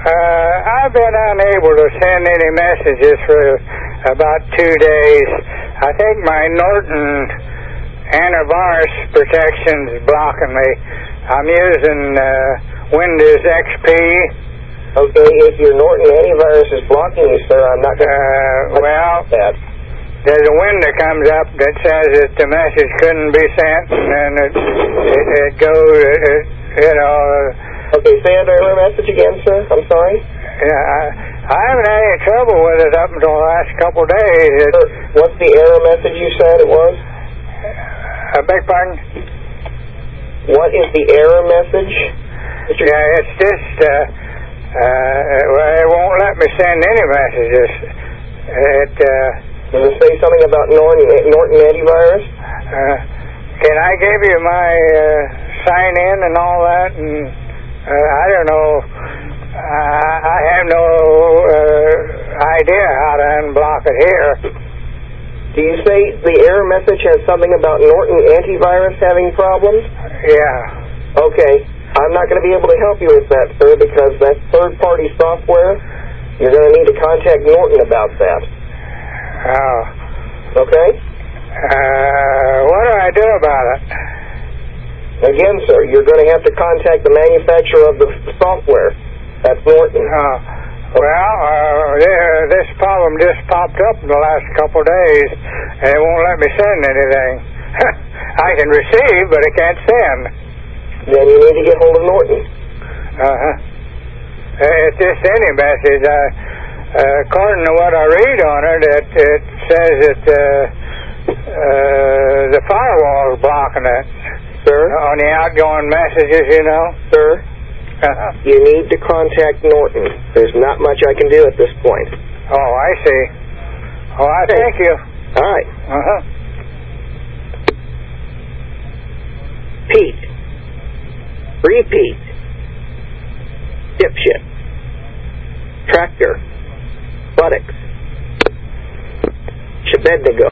I've been unable to send any messages for about 2 days. I think my Norton antivirus protection's blocking me. I'm using Windows XP. Okay, if your Norton antivirus is blocking you, sir, I'm not going to... well, that. There's a window comes up that says that the message couldn't be sent, and it goes, you know... Okay, say that error message again, sir. I'm sorry. Yeah, I haven't had any trouble with it up until the last couple of days. Sir, what's the error message you said it was? I beg pardon? What is the error message? Yeah, it's just, well, it won't let me send any messages. Does it say something about Norton antivirus? Can I give you my sign-in and all that? And I don't know. I have no idea how to unblock it here. Do you say the error message has something about Norton antivirus having problems? Yeah. Okay. I'm not going to be able to help you with that, sir, because that's third-party software. You're going to need to contact Norton about that. Oh. Okay? What do I do about it? Again, sir, you're going to have to contact the manufacturer of the software. That's Norton. Well, this problem just popped up in the last couple of days, and it won't let me send anything. I can receive, but I can't send. Then you need to get hold of Norton. It's just any message. According to what I read on it, it says that the firewall is blocking it. Sir? On the outgoing messages, you know. Sir? You need to contact Norton. There's not much I can do at this point. Oh, I see. Oh, I thank you. All right. Pete. Repeat. Dipshit. Tractor. Buttocks. Shebednego.